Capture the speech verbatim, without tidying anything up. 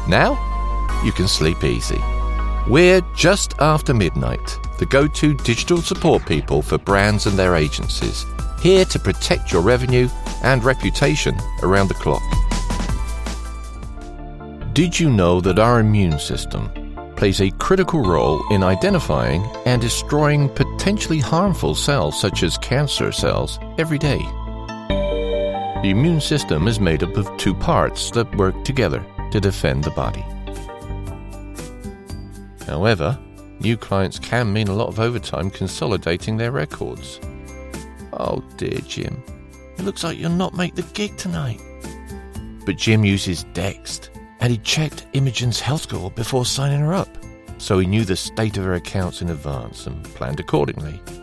Now, you can sleep easy. We're Just After Midnight, the go-to digital support people for brands and their agencies, here to protect your revenue and reputation around the clock. Did you know that our immune system plays a critical role in identifying and destroying potentially harmful cells such as cancer cells every day? The immune system is made up of two parts that work together to defend the body. However, new clients can mean a lot of overtime consolidating their records. Oh dear, Jim. It looks like you'll not make the gig tonight. But Jim uses Dext, and he checked Imogen's health score before signing her up, so he knew the state of her accounts in advance and planned accordingly.